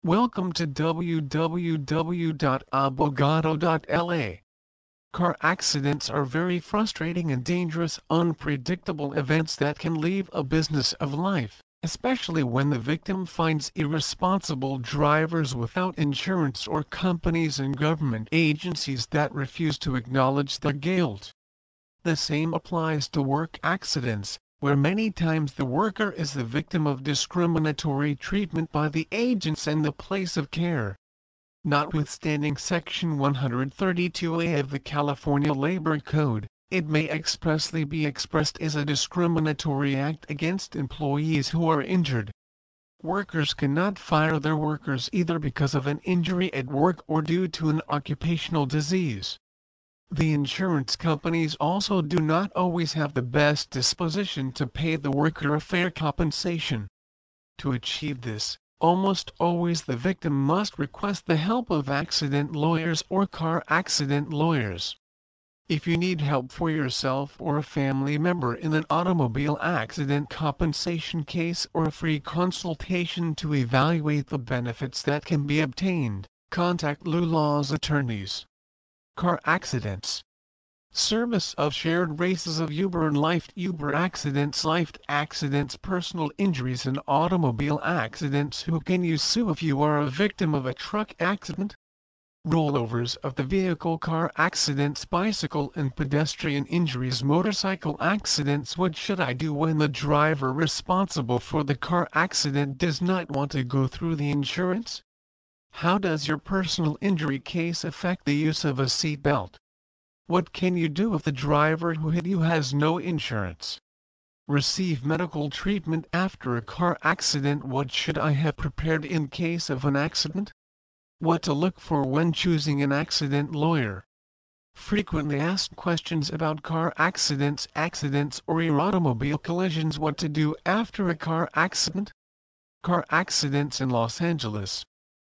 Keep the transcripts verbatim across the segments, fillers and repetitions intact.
Welcome to w w w dot abogado dot l a. Car accidents are very frustrating and dangerous, unpredictable events that can leave a business of life, especially when the victim finds irresponsible drivers without insurance or companies and government agencies that refuse to acknowledge their guilt. The same applies to work accidents, where many times the worker is the victim of discriminatory treatment by the agents and the place of care. Notwithstanding Section one thirty-two A of the California Labor Code, it may expressly be expressed as a discriminatory act against employees who are injured. Workers cannot fire their workers either because of an injury at work or due to an occupational disease. The insurance companies also do not always have the best disposition to pay the worker a fair compensation. To achieve this, almost always the victim must request the help of accident lawyers or car accident lawyers. If you need help for yourself or a family member in an automobile accident compensation case or a free consultation to evaluate the benefits that can be obtained, contact Lulaw's attorneys. Car accidents. Service of shared races of Uber and Lyft. Uber accidents, Lyft accidents, personal injuries and automobile accidents. Who can you sue if you are a victim of a truck accident? Rollovers of the vehicle. Car accidents, bicycle and pedestrian injuries, motorcycle accidents. What should I do when the driver responsible for the car accident does not want to go through the insurance? How does your personal injury case affect the use of a seat belt? What can you do if the driver who hit you has no insurance? Receive medical treatment after a car accident. What should I have prepared in case of an accident? What to look for when choosing an accident lawyer? Frequently asked questions about car accidents, accidents or automobile collisions. What to do after a car accident? Car accidents in Los Angeles.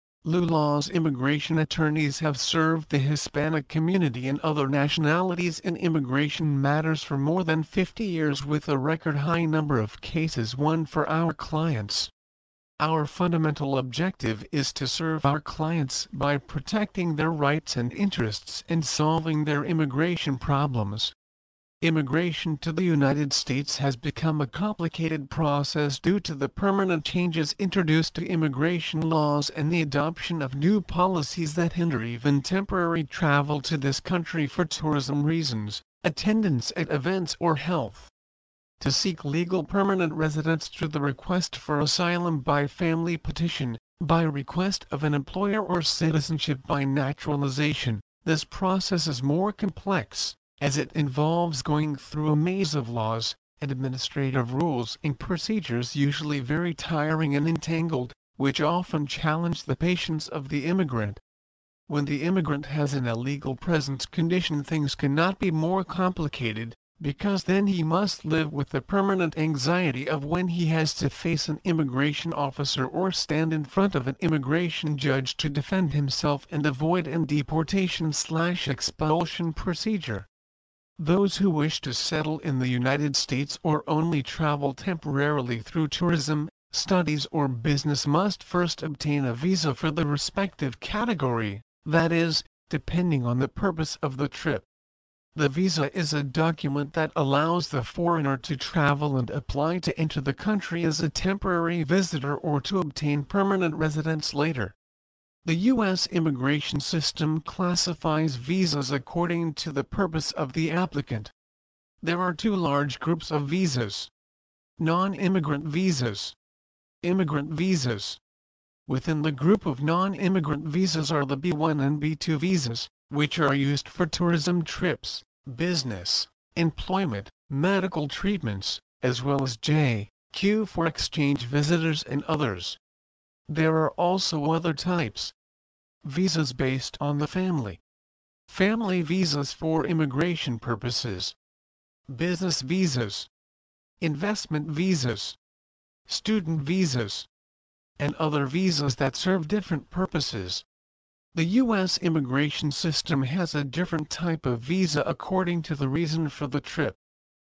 Lulaw's immigration attorneys have served the Hispanic community and other nationalities in immigration matters for more than fifty years with a record high number of cases won for our clients. Our fundamental objective is to serve our clients by protecting their rights and interests and solving their immigration problems. Immigration to the United States has become a complicated process due to the permanent changes introduced to immigration laws and the adoption of new policies that hinder even temporary travel to this country for tourism reasons, attendance at events or health. To seek legal permanent residence through the request for asylum by family petition, by request of an employer or citizenship by naturalization, this process is more complex, as it involves going through a maze of laws, administrative rules and procedures usually very tiring and entangled, which often challenge the patience of the immigrant. When the immigrant has an illegal presence condition, things cannot be more complicated, because then he must live with the permanent anxiety of when he has to face an immigration officer or stand in front of an immigration judge to defend himself and avoid an deportation slash expulsion procedure. Those who wish to settle in the United States or only travel temporarily through tourism, studies or business must first obtain a visa for the respective category, that is, depending on the purpose of the trip. The visa is a document that allows the foreigner to travel and apply to enter the country as a temporary visitor or to obtain permanent residence later. The U S immigration system classifies visas according to the purpose of the applicant. There are two large groups of visas: non-immigrant visas, immigrant visas. Within the group of non-immigrant visas are the B one and B two visas, which are used for tourism trips, business, employment, medical treatments, as well as J Q for exchange visitors and others. There are also other types. Visas based on the family. Family visas for immigration purposes. Business visas. Investment visas. Student visas. And other visas that serve different purposes. The U S immigration system has a different type of visa according to the reason for the trip.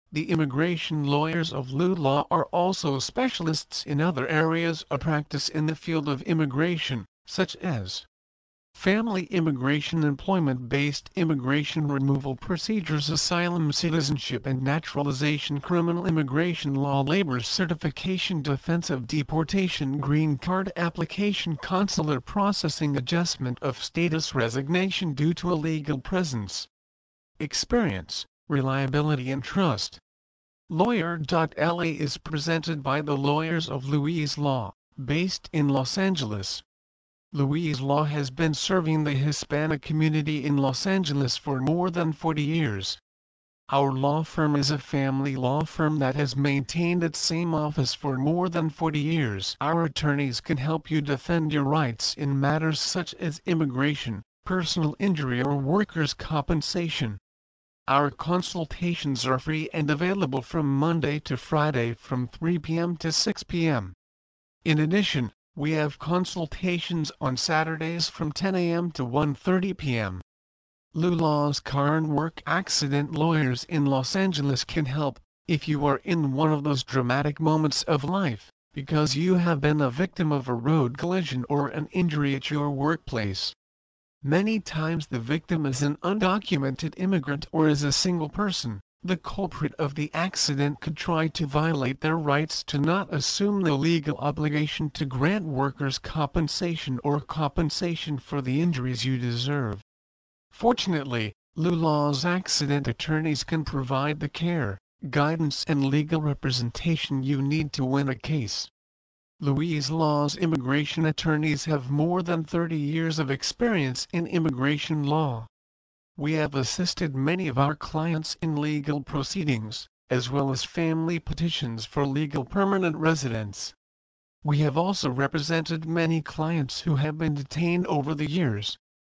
The immigration lawyers of L U Law are also specialists in other areas of practice in the field of immigration, such as family immigration, employment-based immigration, removal procedures, asylum, citizenship and naturalization, criminal immigration law, labor certification, defense of deportation, green card application, consular processing, adjustment of status, resignation due to illegal presence. Experience, reliability and trust. Lawyer dot L A is presented by the lawyers of Louise Law, based in Los Angeles. Louise Law has been serving the Hispanic community in Los Angeles for more than forty years. Our law firm is a family law firm that has maintained its same office for more than forty years. Our attorneys can help you defend your rights in matters such as immigration, personal injury or workers' compensation. Our consultations are free and available from Monday to Friday from three p m to six p m In addition, we have consultations on Saturdays from ten a m to one thirty p m L U Law's car and work accident lawyers in Los Angeles can help, if you are in one of those dramatic moments of life, because you have been a victim of a road collision or an injury at your workplace. Many times the victim is an undocumented immigrant or is a single person. The culprit of the accident could try to violate their rights to not assume the legal obligation to grant workers compensation or compensation for the injuries you deserve. Fortunately, L U Law's accident attorneys can provide the care, guidance and legal representation you need to win a case. Louise Law's immigration attorneys have more than thirty years of experience in immigration law. We have assisted many of our clients in legal proceedings, as well as family petitions for legal permanent residence. We have also represented many clients who have been detained over the years.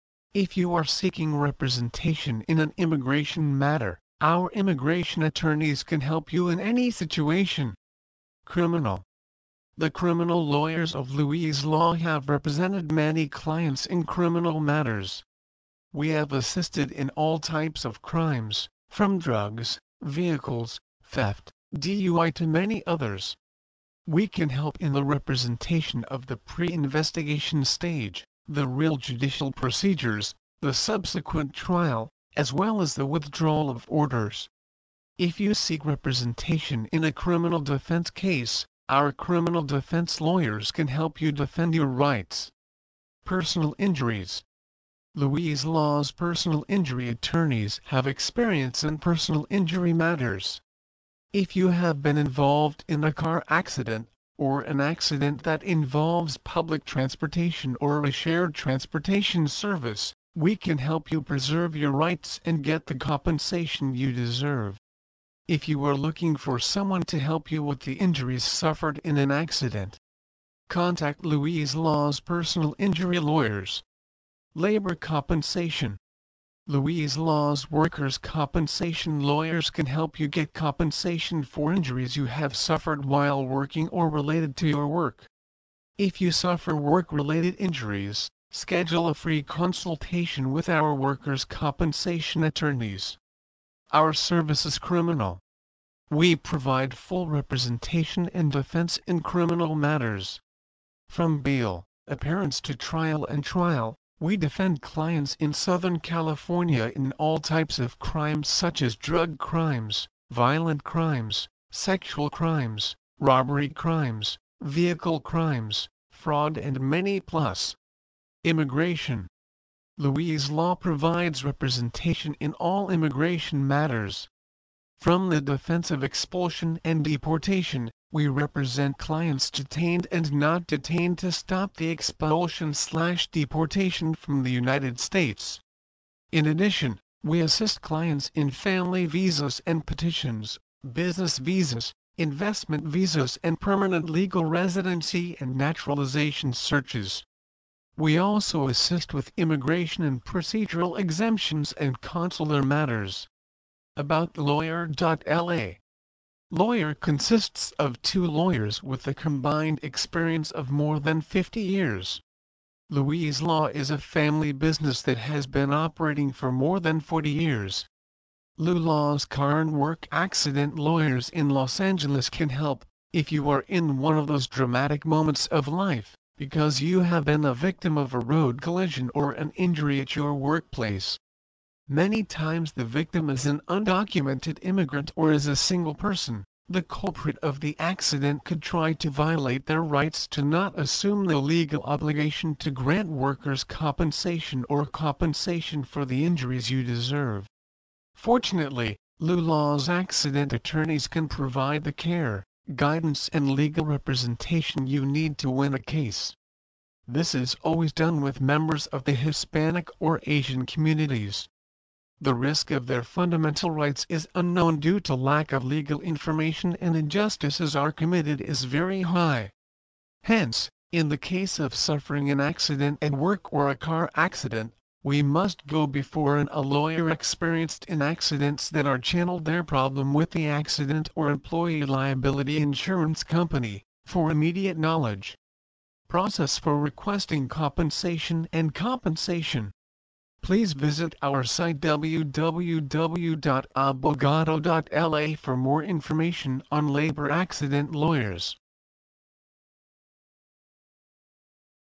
If you are seeking representation in an immigration matter, our immigration attorneys can help you in any situation. Criminal. The criminal lawyers of Louise Law have represented many clients in criminal matters. We have assisted in all types of crimes, from drugs, vehicles, theft, D U I to many others. We can help in the representation of the pre-investigation stage, the real judicial procedures, the subsequent trial, as well as the withdrawal of orders. If you seek representation in a criminal defense case, our criminal defense lawyers can help you defend your rights. Personal injuries. Louise Law's personal injury attorneys have experience in personal injury matters. If you have been involved in a car accident, or an accident that involves public transportation or a shared transportation service, we can help you preserve your rights and get the compensation you deserve. If you are looking for someone to help you with the injuries suffered in an accident, contact Louise Law's personal injury lawyers. Labor compensation. Louise Law's workers' compensation lawyers can help you get compensation for injuries you have suffered while working or related to your work. If you suffer work-related injuries, schedule a free consultation with our workers' compensation attorneys. Our service is criminal. We provide full representation and defense in criminal matters. From bail, appearance to trial and trial, we defend clients in Southern California in all types of crimes such as drug crimes, violent crimes, sexual crimes, robbery crimes, vehicle crimes, fraud and many plus. Immigration. Louise Law provides representation in all immigration matters. From the defense of expulsion and deportation, we represent clients detained and not detained to stop the expulsion slash deportation from the United States. In addition, we assist clients in family visas and petitions, business visas, investment visas and permanent legal residency and naturalization searches. We also assist with immigration and procedural exemptions and consular matters. About Lawyer dot L A. Lawyer consists of two lawyers with a combined experience of more than fifty years. Louise Law is a family business that has been operating for more than forty years. Lou Law's Car and Work Accident Lawyers in Los Angeles can help if you are in one of those dramatic moments of life, because you have been a victim of a road collision or an injury at your workplace. Many times the victim is an undocumented immigrant or is a single person. The culprit of the accident could try to violate their rights to not assume the legal obligation to grant workers compensation or compensation for the injuries you deserve. Fortunately, Lou Law's accident attorneys can provide the care, guidance and legal representation you need to win a case. This is always done with members of the Hispanic or Asian communities. The risk of their fundamental rights is unknown due to lack of legal information, and injustices are committed is very high. Hence, in the case of suffering an accident at work or a car accident, we must go before an, a lawyer experienced in accidents that are channeled their problem with the accident or employee liability insurance company, for immediate knowledge. Process for requesting compensation and compensation. Please visit our site w w w dot abogado dot l a for more information on labor accident lawyers.